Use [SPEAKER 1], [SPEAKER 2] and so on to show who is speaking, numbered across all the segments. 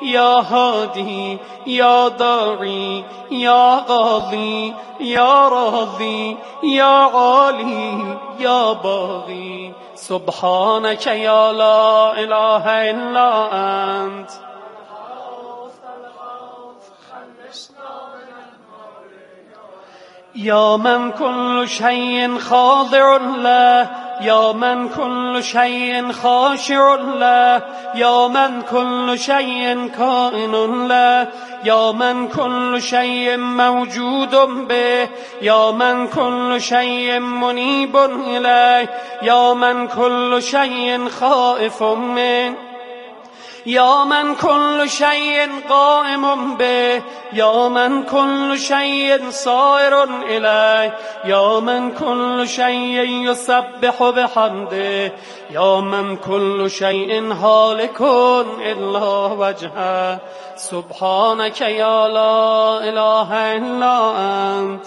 [SPEAKER 1] یا هادی یا داعی یا قاضی یا راضی یا عالی یا باقی سبحانك یا لا اله الا انت. یا من كل شيء خاضع له یا من كل شيء خاشع له یا من كل شيء كائن له یا من كل شيء موجود به یا من كل شيء منيب إليه یا من كل شيء خائف منه یا من كل شيء قائم به یا من كل شيء صائر إليه یا من كل شيء يسبح بحمده یا من كل شيء هالك إلا وجهه سبحانك یا لا اله الا انت.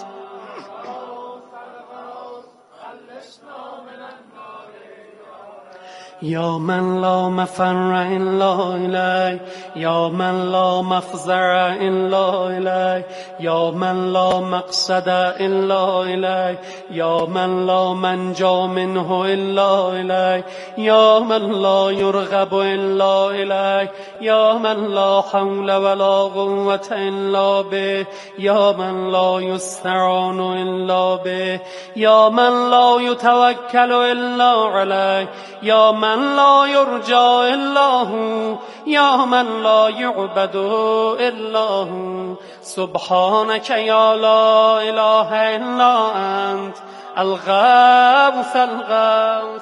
[SPEAKER 1] یا من لا مفر الا الیه یا من لا مفزع الا الیه یا من لا مقصد الا الیه یا من لا منجا منه الا الیه یا من لا یرغب الا الیه یا من لا حول ولا قوة الا به یا من لا یستعان الا به یا من لا یتوکل الا علیه یا من لا يرجى الا هو یا من لا يعبد الا هو سبحانك یا لا اله الا انت الغوث الغوث.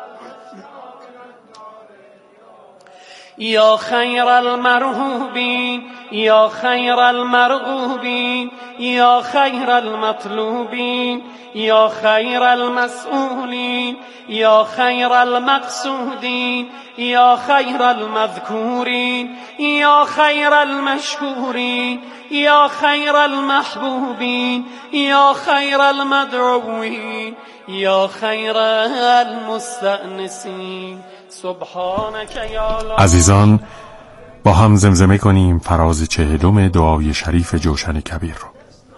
[SPEAKER 1] یا خیر المرهوبین یا خیر المرغوبین یا خیر المطلوبین یا خیر المسئولین یا خیر المقصودین یا خیر المذکورین یا خیر المشکورین یا خیر المحبوبین یا خیر المدعوین یا خیر المستأنسین سبحانك یا لا.
[SPEAKER 2] عزیزان با هم زمزمه کنیم فراز 40 دعای شریف جوشن کبیر رو.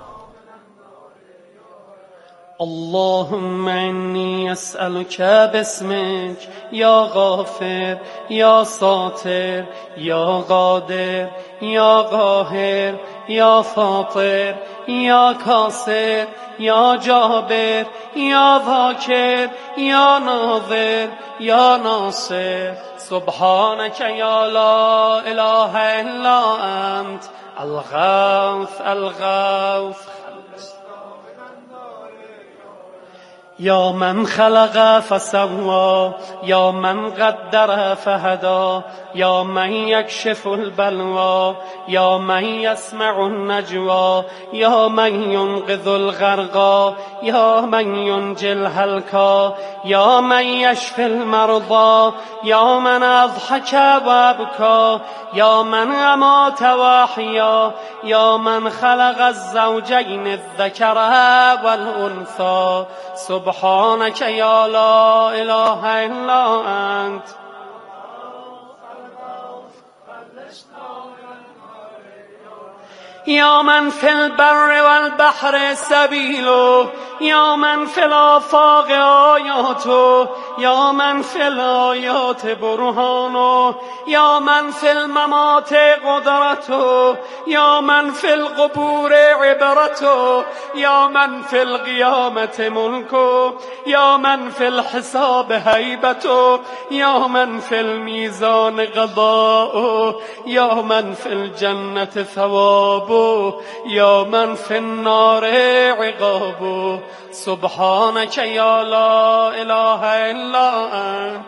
[SPEAKER 1] اللهم انی اسألك باسمك یا غافر یا ساتر یا قادر یا قاهر یا فاطر یا کاسر یا جابر یا ذاکر یا ناظر یا ناصر سبحانك یا لا اله الا انت الغوث الغوث. یا من خلق فسوا یا من قدر فهدا یا من یکشف البلوا یا من یسمع النجوا یا من ینقذ الغرقا یا من ینجی الهلکا یا من یشفی المرضا یا من اضحک و ابکا یا من امات و احیا یا من خلق الزوجین الذکر والانثى سبحانك یا لا اله الا انت. یا من فی البر والبحر سبیلو یا من فی الآفاق آیاتو یا من فی الآیات برهانو یا من فی الممات قدرتو یا من فی القبور عبرتو یا من فی القیامت ملکو یا من فی الحساب هیبتو یا من فی المیزان قضاء یا من فی الجنت ثواب یا من فی النار عقاب سبحانك یا لا اله الا انت.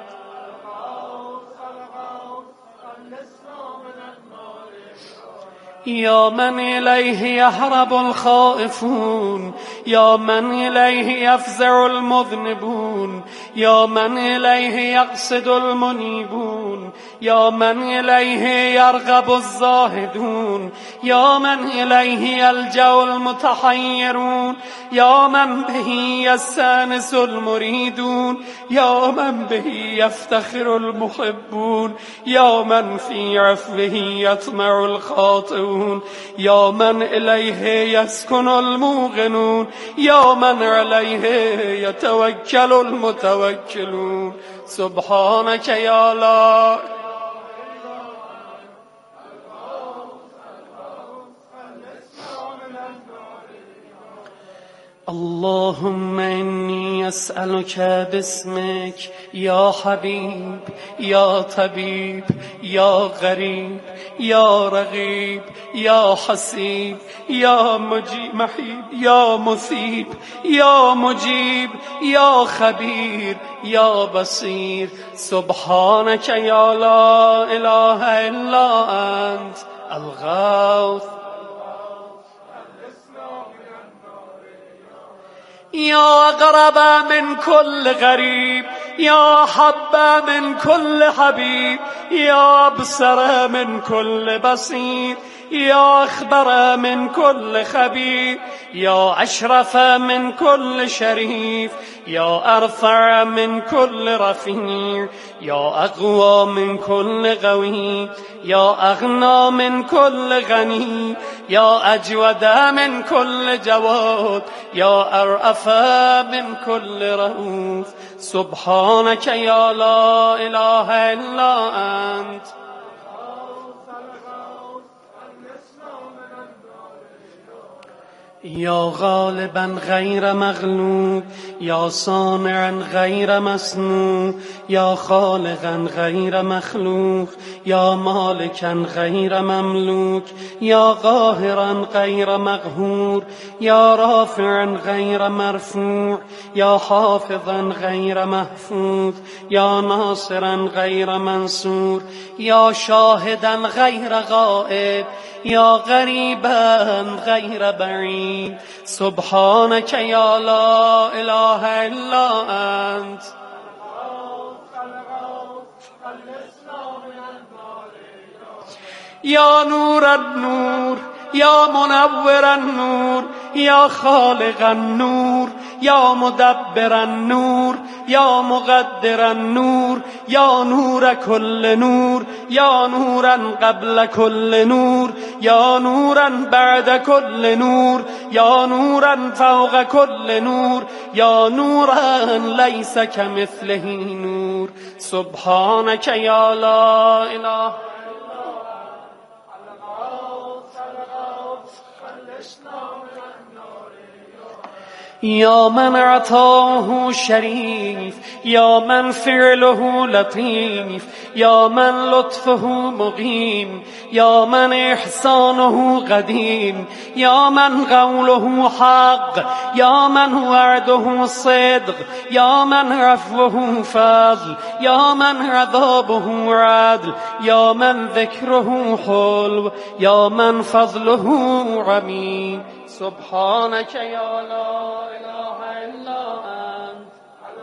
[SPEAKER 1] يا من إليه يهرب الخائفون، يا من إليه يفزع المذنبون، يا من إليه يقصد المنيبون، يا من إليه يرغب الزاهدون، يا من إليه يلجأ المتحيرون، يا من به يستأنس المريدون، يا من به يفتخر المحبون، يا من في عفوه يطمع الخاطئون، يا من إليه يسكن الموقنون، يا من عليه يتوكل المتوكلون. سبحانك يا لا اللهم إني أسألك باسمك يا حبيب يا طبيب يا غريب يا رغيب يا حسيب يا محيب يا مثيب يا مجيب يا خبير يا بصير. سبحانك يا لا إله إلا أنت الغوث يا أقرب من كل غريب، يا حب من كل حبيب، يا أبصر من كل بصير، يا أخبر من كل خبير، يا أشرف من كل شريف، يا أرفع من كل رفيع، يا أقوى من كل قوي، يا أغنى من كل غني، يا أجود من كل جواد، يا أرأف من كل رؤوف. سبحانك يا لا إله إلا أنت يا غالبا غير مغلوب، يا صانعا غير مصنوع، يا خالقا غير مخلوق، يا مالكا غير مملوك، يا قاهرا غير مقهور، يا رافعا غير مرفوع، يا حافظا غير محفوظ، يا ناصرا غير منصور، يا شاهدا غير غائب، يا غريبا غير بعيد. سبحانك يا لا إله إلا أنت يا نور النور، يا منور النور، يا خالق النور، يا مدبر النور، يا مقدر النور، يا نور كل نور، يا نورا قبل كل نور، يا نورا بعد كل نور، يا نورا فوق كل نور، يا نورا ليس كمثله نور. سبحانك يا لا إله يا من عطاه شريف، يا من فعله لطيف، يا من لطفه مقيم، يا من إحسانه قديم، يا من قوله حق، يا من وعده صدق، يا من عفوه فضل، يا من عذابه عدل، يا من ذكره حلو، يا من فضله عميم. سبحانك يا لا إله إلا أنت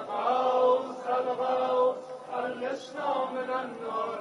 [SPEAKER 1] الغوث خلصنا من النار.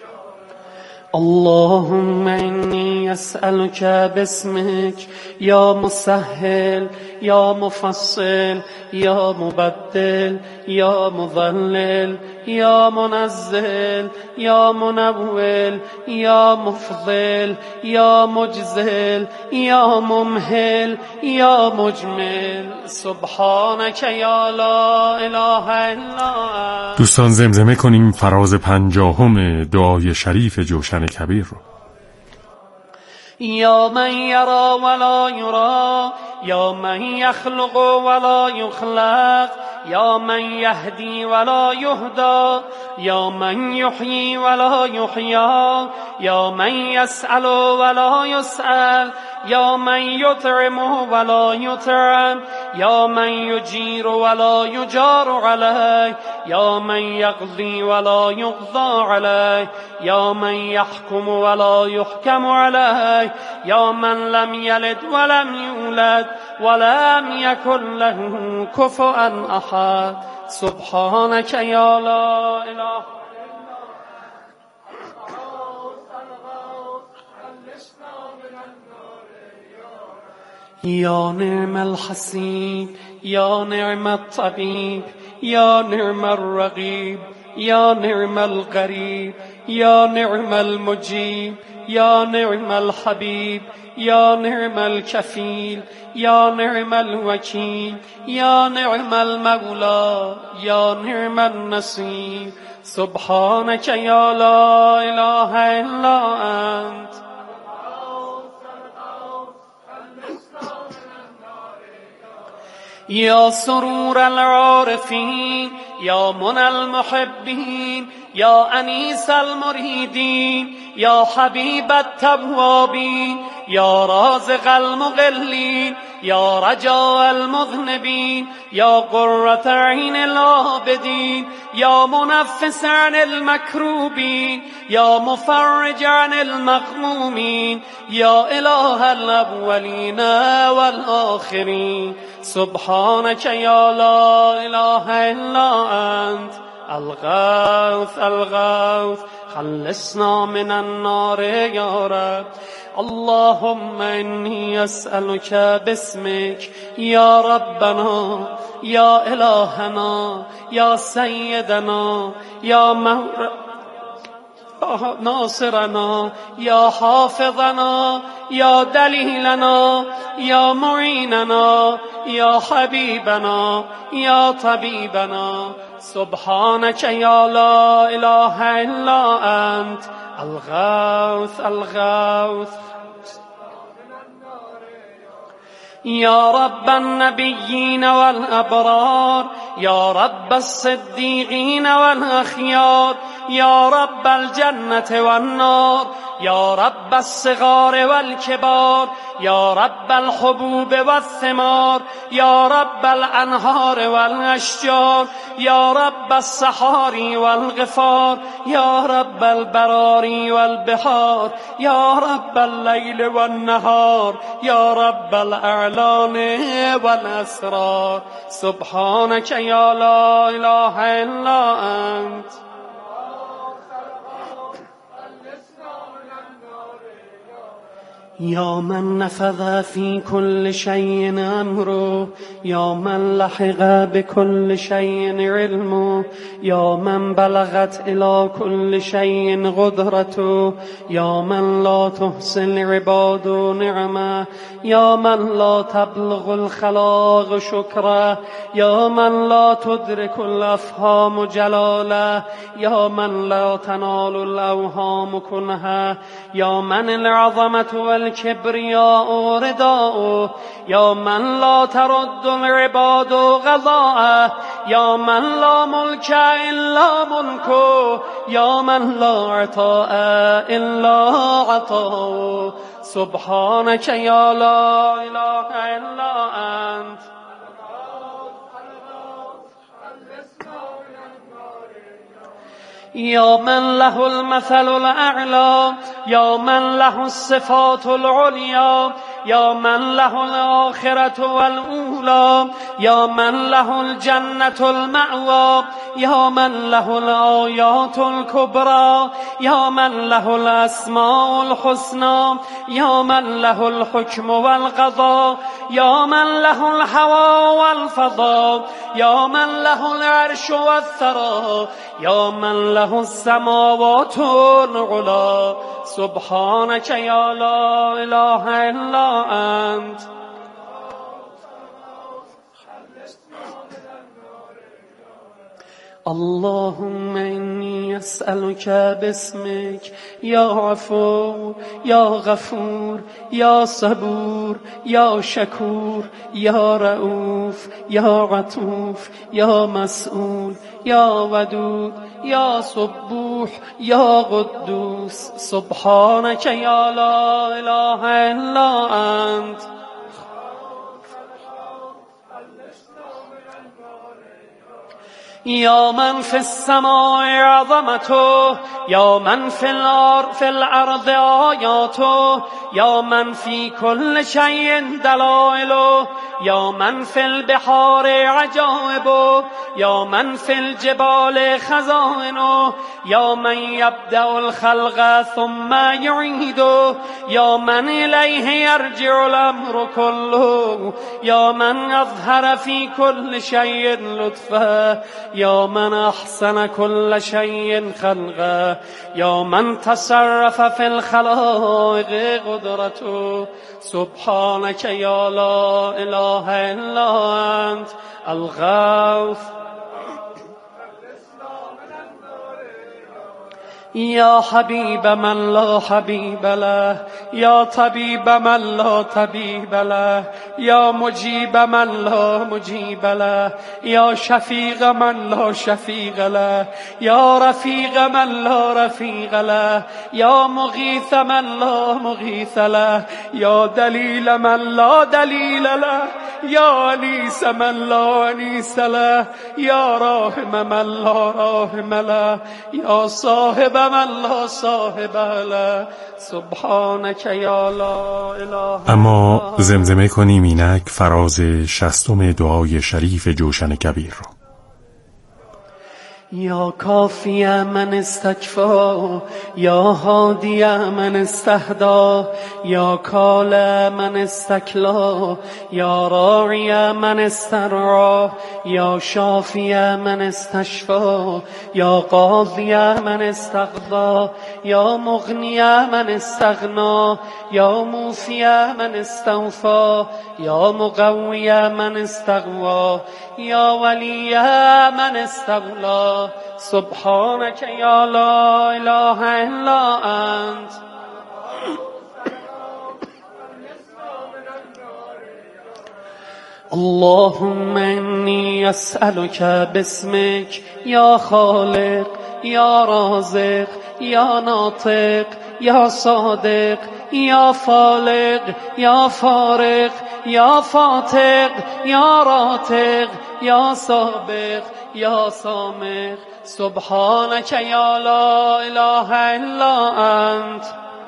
[SPEAKER 1] اللهم إني أسألك باسمك يا مسهل، يا مفصل، يا مبدل، يا مضلل، يا منزل، يا منول، يا مفضل، يا مجزل، يا ممهل، يا مجمل. سبحانك يا لا إله إلا أنت.
[SPEAKER 2] دوستان زمزمه کنیم فراز 50 دعای شریف جوشن کبیر رو.
[SPEAKER 1] یا من یرا ولا یرا، یا من یخلق ولا یخلق یا من یهدی ولا یهدی یا من یحیی ولا یحیی یا من یسأل ولا یسأل یا من یطعم ولا یطعم یا من یجیر ولا یجار علیه یا من یقضی ولا یقضى علیه یا من یحکم ولا یحکم علیه یا من لم یلد ولم یولد ولم یکن له کفوا احد سبحانك یا لا اله یا نعم الحسیب یا نعم الطبیب یا نعم الرقیب یا نعم القریب یا نعم المجیب یا نعم الحبیب یا نعم الکفیل یا نعم الوکیل یا نعم المولى یا نعم النصير سبحانك یا لا اله الا انت یا سرور العارفین یا منى المحبین یا انیس المریدین یا حبیب التوابین یا رازق المقلین یا رجاء المذنبین یا قرة عین العابدین یا منفس عن المکروبین یا مفرج عن المغمومین یا اله الاولین والآخرین سبحانك یا لا اله الا انت الغوث الغوث خلصنا من النار یا رب اللهم انی اسألك باسمك یا ربنا یا الهنا یا سیدنا یا ناصرنا یا حافظنا یا دلیلنا یا معیننا یا حبیبنا یا طبیبنا سبحانك یا لا اله الا انت الغوث الغوث یا رب النبیین والابرار یا رب الصدیقین والاخیار یا رب الجنة والنار یا رب الصغار والكبار یا رب الحبوب والثمار یا رب الانهار والاشجار یا رب الصحاري والغفار یا رب البراري والبحار یا رب الليل والنهار یا رب الاعلان والاسرار سبحانك یا لا اله الا انت یا من نفذ في كل شيء امره یا من لحق بكل شيء علمه یا من بلغت الى كل شيء قدرته یا من لا تحصي العباد نعمه یا من لا تبلغ الخلاق شكره یا من لا تدرك الافهام جلاله یا من لا تنال الاوهام كنها یا من العظمه والكبرياء رداء یا من لا ترد العباد غضاءه یا من لا ملك الا ملكه یا من لا عطاء الا عطاءه سبحانك یا لا اله الا انت یا من له المثل الاعلى یا من له الصفات العليا یا من له الآخرة والأولى یا من له الجنة المأوى یا من له الآيات الكبرى یا من له الأسماء الحسنى یا من له الحكم والقضاء یا من له الهوى والفضاء یا من له العرش والثرى یا من له السماوات العلى سبحانك یا لا اله الا انت اللهم إني أسألك باسمك يا عفو يا غفور يا صبور يا شكور يا رؤوف يا عطوف يا مسؤول يا ودود يا صبوح يا قدوس سبحانك يا لا إله إلا أنت يا من في السماء عظمته يا من في الأرض آياته يا من في كل شيء دلائله يا من في البحار عجائبه يا من في الجبال خزائنه يا من يبدأ الخلق ثم يعيده يا من إليه يرجع الأمر كله يا من أظهر في كل شيء لطفه يا من أحسن كل شيء خلقه يا من تصرف في الخلائق قدرته سبحانك يا لا إله إلا أنت الغوث يا حبيب من لا حبيب له يا طبيب من لا طبيب له يا مجيب من لا مجيب له يا شفيق من لا شفيق له يا رفيق من لا رفيق له يا مغيث من لا مغيث له يا دليل من لا دليل له يا أنيس من لا أنيس له يا راحم من لا راحم له يا صاحب من لا صاحب له سبحانك یا لا اله.
[SPEAKER 2] اما زمزمه کنیم اینک فراز 60م دعای شریف جوشن کبیر رو.
[SPEAKER 1] یا کافی من استکفا یا هادی من استهدا یا کال من استکلا یا راعی من استرعا یا شافی من استشفا یا قاضی من استقضا یا مغنی من استغنا یا موفی من استوفا یا مقوی من استقوا یا ولی من استولا سبحانك يا لا إله إلا أنت اللهم إني أسألك باسمك يا خالق يا رازق يا ناطق يا صادق يا فالق يا فارق يا فاتق يا راتق يا سابق يا سامق سبحانك يا لا إله إلا أنت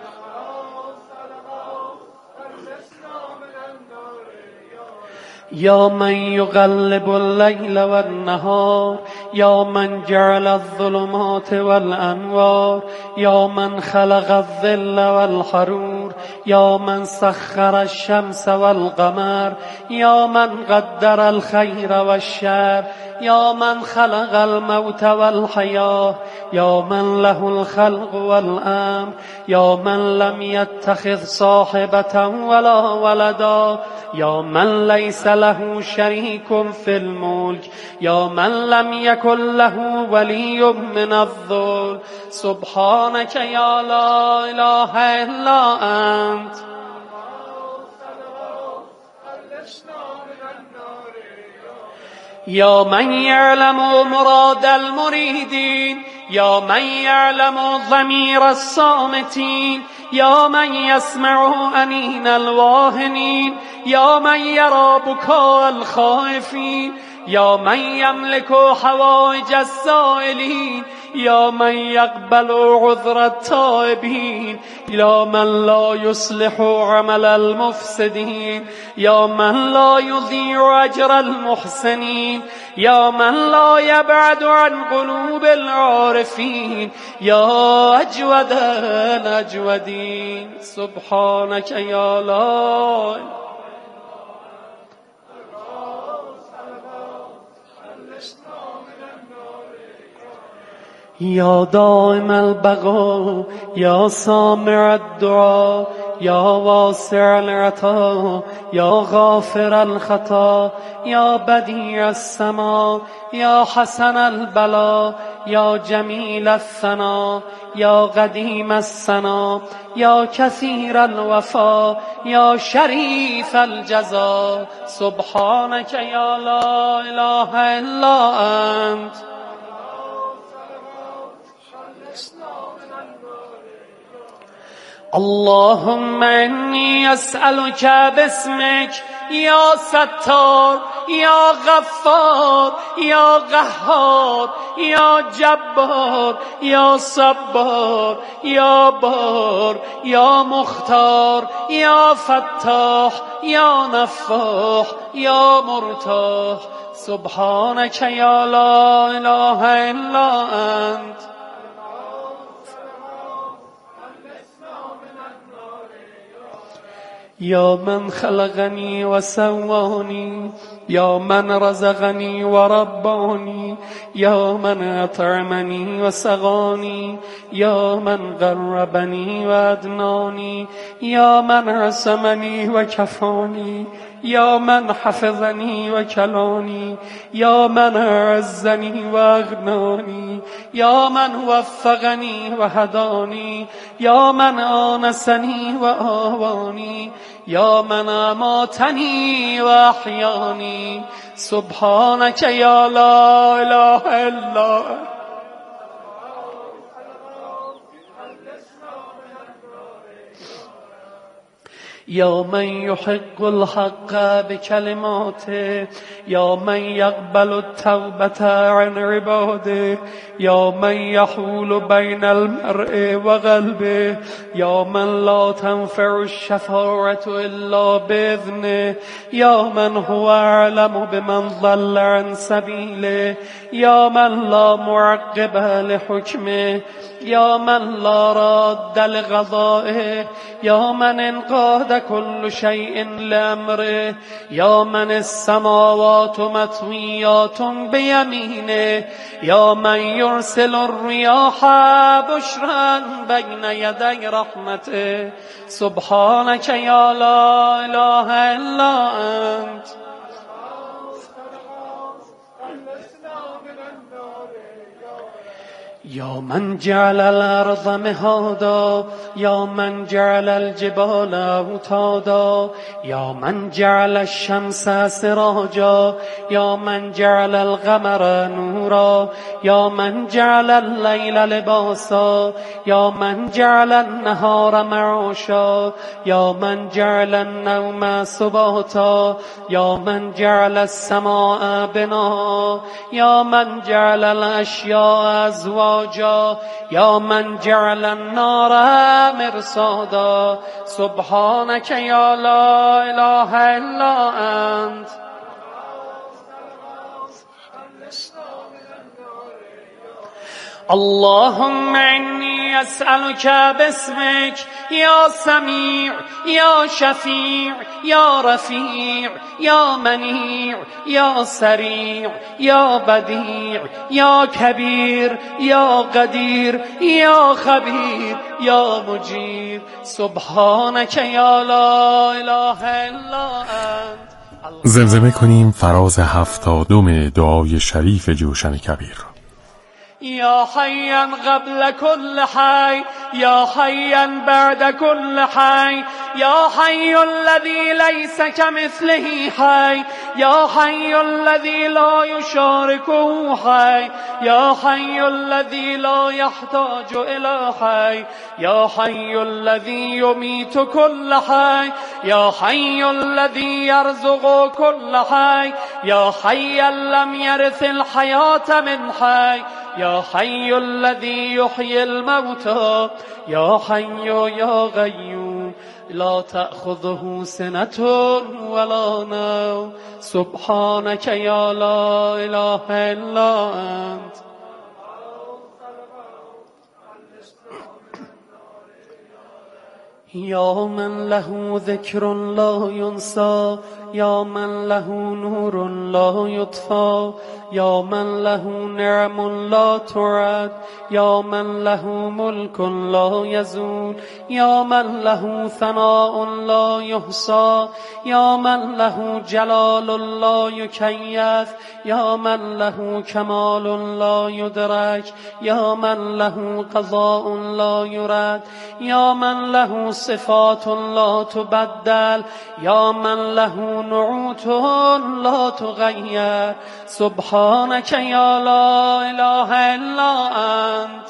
[SPEAKER 1] يا من يقلب الليل والنهار يا من جعل الظلمات والأنوار يا من خلق الظل والحرور يا من سخر الشمس والقمر يا من قدر الخير والشر يا من خلق الموت والحياة يا من له الخلق والأمر يا من لم يتخذ صاحبة ولا ولدا يا من ليس له شريك في الملك يا من لم يكن له ولي من الذل سبحانك يا لا إله إلا أنت يا من يعلم مراد المريدين يا من يعلم ضمير الصامتين يا من يسمع أنين الواهنين يا من يرى بكاء الخائفين يا من يملك حوائج السائلين يا من يقبل عذر التائبين يا من لا يصلح عمل المفسدين يا من لا يضيع أجر المحسنين يا من لا يبعد عن قلوب العارفين يا أجود الأجودين سبحانك يا لا يا دائم البقاء يا سامع الدعاء يا واسع العطاء يا غافر الخطا يا بديع السماء يا حسن البلاء يا جميل الثناء يا قديم الثناء يا كثير الوفاء يا شريف الجزاء سبحانك يا لا إله إلا أنت. اللهم إني أسألك باسمك يا ستار يا غفار يا قهار يا جبار يا صبار يا بار يا مختار يا فتاح يا نفاح يا مرتاح سبحانك يا لا إله إلا أنت. يا من خلقني وسواني يا من رزقني ورباني يا من أطعمني وسقاني يا من قربني وأدناني يا من رسمني وكفاني يا من حفظني وكلاني يا من أعزني وأغناني يا من وفقني وهداني يا من آنسني وآواني يا من أماتني وأحياني سبحانك يا لا إله إلا أنت. يا من يحق الحق بكلماته يا من يقبل التوبة عن عباده يا من يحول بين المرء وقلبه يا من لا تنفع الشفاعة إلا بإذنه يا من هو أعلم بمن ضل عن سبيله يا من لا معقب لحكمه يا من لا راد لقضائه يا من انقاد كل شيء لأمره يا من السماوات مطويات بيمينه يا من يرسل الرياح بشرا بين يدي رحمته سبحانك يا لا إله إلا أنت. يا من جعل الأرض مهادا يا من جعل الجبال أوتادا يا من جعل الشمس سراجا يا من جعل القمر نورا يا من جعل الليل لباسا يا من جعل النهار معاشا يا من جعل النوم سباتا يا من جعل السماء بناء يا من جعل الأشياء أزواجا يا من جعل النار مرصادا سبحانك يا لا إله إلا أنت. اللهم إني أسألك باسمك يا سميع يا شفيع يا رفيع يا منيع يا سريع يا بديع يا كبير يا قدير يا خبير يا مجير سبحانك يا لا إله إلا أنت.
[SPEAKER 2] زمزمه کنیم فراز 70 دعای شریف جوشن کبیر.
[SPEAKER 1] يا حيا قبل كل حي يا حيا بعد كل حي يا حي الذي ليس كمثله حي يا حي الذي لا يشاركه حي يا حي الذي لا يحتاج إلى حي يا حي الذي يميت كل حي يا حي الذي يرزق كل حي يا حيا لم يرث الحياة من حي يا حي الذي يحيي الموتى يا حي يا قيوم لا تأخذه سنة ولا نوم سبحانك يا لا إله إلا أنت. يا من له ذكر لا ينسى، يا من له نور لا يطفى، يا من له نعم لا تعد، يا من له ملك لا يزول، يا من له ثناء لا يحصى، يا من له جلال لا يكيف، يا من له كمال لا يدرك، يا من له قضاء لا يرد، يا من له صفات لا تبدل، يا من له نعوت لا تغير. سبحانك يا لا إله إلا أنت.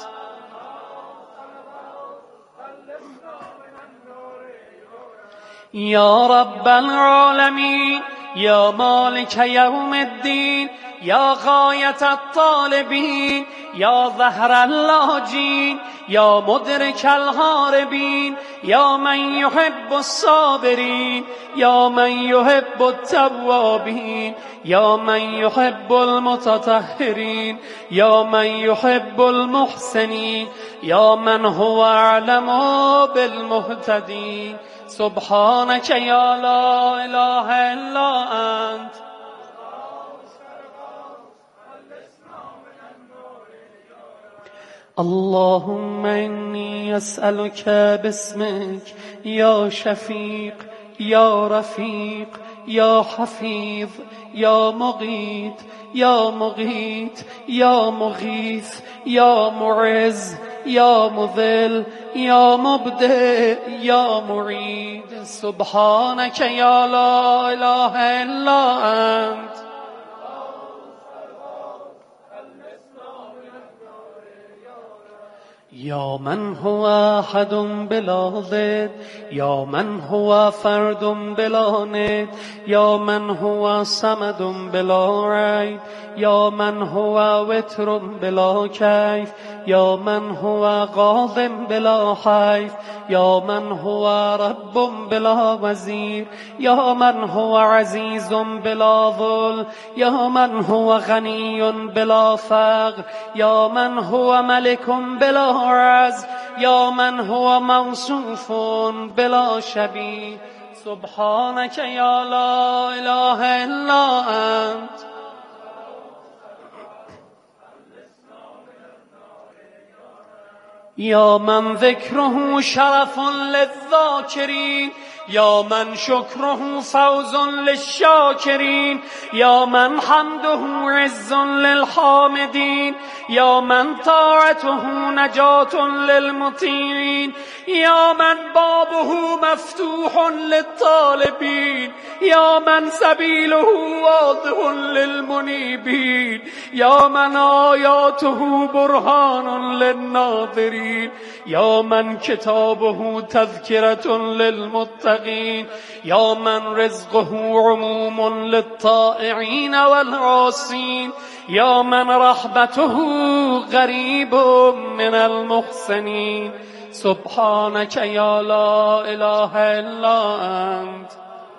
[SPEAKER 1] يا رب العالمين، يا مالك يوم الدين، يا غاية الطالبين، يا ظهر اللاجين، يا مدرك الهاربين، يا من يحب الصابرين، يا من يحب التوابين، يا من يحب المتطهرين، يا من يحب المحسنين، يا من هو أعلم بالمهتدين. سبحانك يا لا إله إلا أنت. اللهم إني أسألك باسمك يا شفيق يا رفيق يا حفيظ يا مغيث يا مغيث يا مغيث يا معز يا مذل يا مبدئ يا معيد. سبحانك يا لا إله إلا أنت. يا من هو أحد بلا ضد، يا من هو فرد بلا ند، يا من هو صمد بلا ريب، يا من هو وتر بلا كيف، يا من هو غاض بلا حيف، يا من هو رب بلا وزير، يا من هو عزيز بلا ظلم، يا من هو غني بلا فقر، يا من هو ملك بلا عز، يا من هو موصوف بلا شبيه. سبحانك يا لا إله إلا أنت. يا من ذكره شرف للذاكرين، يا من شكره فوز للشاكرين، يا من حمده عز للحامدين، يا من طاعته نجاة للمطيعين، يا من بابه مفتوح للطالبين، يا من سبيله واضح للمنيبين، يا من آياته برهان للناظرين، يا من كتابه تذكرة للمتقين، يا من رزقه عموم للطائعين والعاصين، يا من رحمته غريب من المحسنين. سبحانك يا لا إله إلا أنت.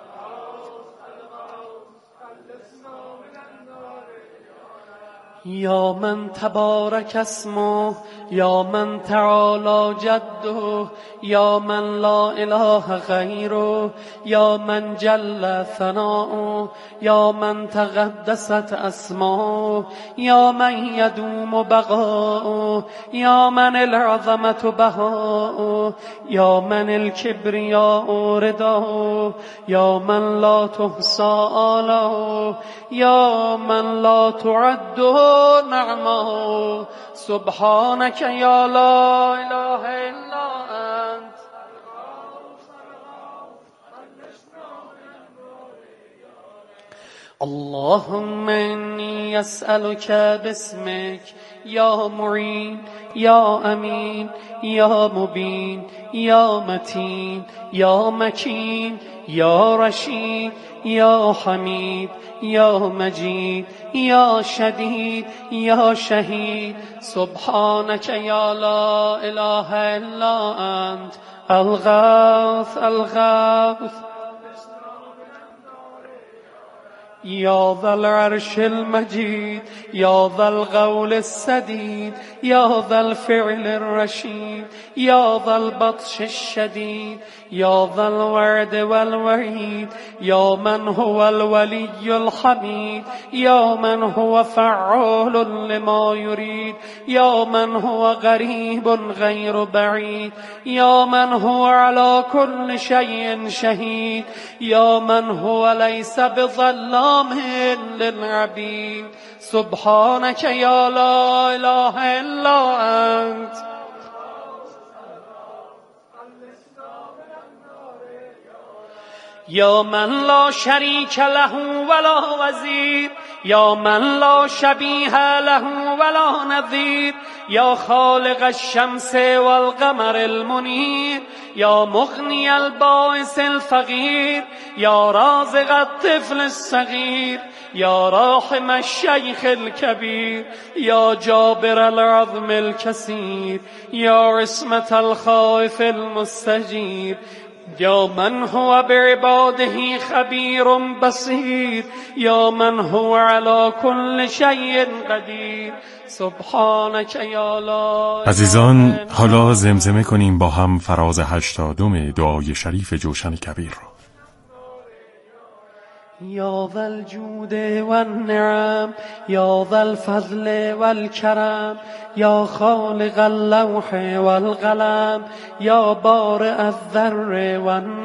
[SPEAKER 1] يا من تبارك اسمه، يا من تعالى جده، يا من لا إله غيره، يا من جل ثناؤه، يا من تقدست أسماؤه، يا من يدوم بقاؤه، يا من العظمة بهاؤه، يا من الكبرياء رداؤه، يا من لا تحصى آلاؤه، يا من لا تعد نعمه. سبحانك يا لا إله إلا أنت. اللهم إني أسألك باسمك يا معين يا أمين يا مبين يا متين يا مكين يا رشيد يا حميد يا مجيد يا شديد يا شهيد. سبحانك يا لا إله إلا أنت. الغوث الغوث. يا ذا العرش المجيد، يا ذا القول السديد، يا ذا الفعل الرشيد، يا ذا البطش الشديد، يا ذا الورد والوريد يا من هو الولي الحميد يا من هو فعال لما يريد يا من هو غريب غير بعيد يا من هو على كل شيء شهيد يا من هو ليس بظلام للعبيد سبحانك يا لا إله إلا أنت يا من لا شريك له ولا وزير يا من لا شبيه له ولا نظير يا خالق الشمس والقمر المنير يا مغني البائس الفقير يا رازق الطفل الصغير يا راحم الشيخ الكبير يا جابر العظم الكسير يا عصمة الخائف المستجير يا من هو بعباده خبير بصير يا من هو على كل شيء قدير سبحانك یا لا.
[SPEAKER 2] عزیزان، حالا زمزمه کنیم با هم فراز 80 دعای شریف جوشن کبیر را.
[SPEAKER 1] يا ذا الجود والنعم يا ذا الفضل والكرم يا خالق اللوح والقلم يا بارئ الذر والنعم